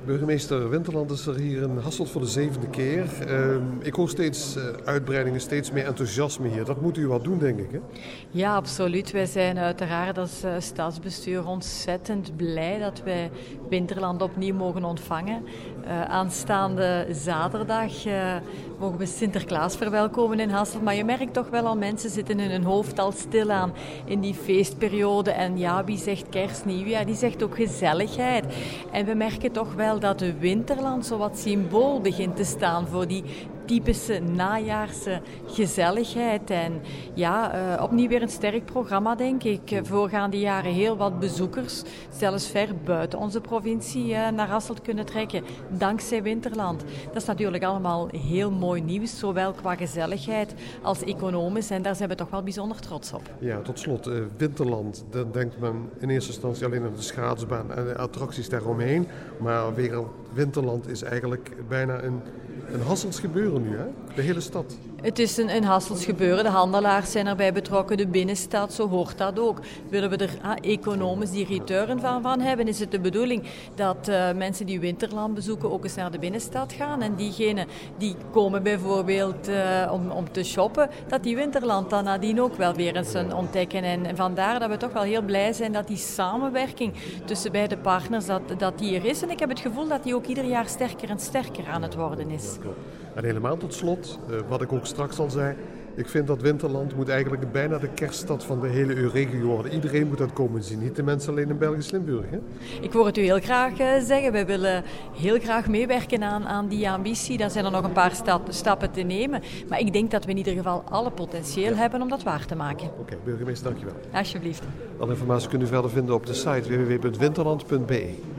Burgemeester Winterland is er hier in Hasselt voor de 7e keer. Ik hoor steeds uitbreidingen, steeds meer enthousiasme hier. Dat moet u wat doen, denk ik, hè? Ja, absoluut. Wij zijn uiteraard als stadsbestuur ontzettend blij dat wij Winterland opnieuw mogen ontvangen. Aanstaande zaterdag mogen we Sinterklaas verwelkomen in Hasselt. Maar je merkt toch wel al, mensen zitten in hun hoofd al stilaan in die feestperiode. En ja, wie zegt kerst, nieuwjaar, die zegt ook gezelligheid. En we merken toch wel dat de Winterland zo wat symbool begint te staan voor die typische najaarse gezelligheid. En ja, opnieuw weer een sterk programma, denk ik. Voorgaande jaren heel wat bezoekers, zelfs ver buiten onze provincie, naar Hasselt kunnen trekken, dankzij Winterland. Dat is natuurlijk allemaal heel mooi nieuws, zowel qua gezelligheid als economisch. En daar zijn we toch wel bijzonder trots op. Ja, tot slot, Winterland, dan denkt men in eerste instantie alleen aan de schaatsbaan en de attracties daaromheen. Maar Winterland is eigenlijk bijna een Hasselts gebeuren nu, hè? De hele stad. Het is een Hasselts gebeuren. De handelaars zijn erbij betrokken, de binnenstad, zo hoort dat ook. Willen we er economisch die return van hebben, is het de bedoeling dat mensen die Winterland bezoeken ook eens naar de binnenstad gaan. En diegenen die komen bijvoorbeeld om te shoppen, dat die Winterland dan nadien ook wel weer eens ontdekken. En vandaar dat we toch wel heel blij zijn dat die samenwerking tussen beide partners, dat die er is. En ik heb het gevoel dat die ook ieder jaar sterker en sterker aan het worden is. En helemaal tot slot, wat ik ook straks al zei, ik vind dat Winterland moet eigenlijk bijna de kerststad van de hele EU-regio worden. Iedereen moet dat komen zien, niet de mensen alleen in Belgisch-Limburg. Hè? Ik hoor het u heel graag zeggen. Wij willen heel graag meewerken aan die ambitie. Dan zijn er nog een paar stappen te nemen. Maar ik denk dat we in ieder geval alle potentieel hebben om dat waar te maken. Oké, burgemeester, dankjewel. Alsjeblieft. Alle informatie kunt u verder vinden op de site www.winterland.be.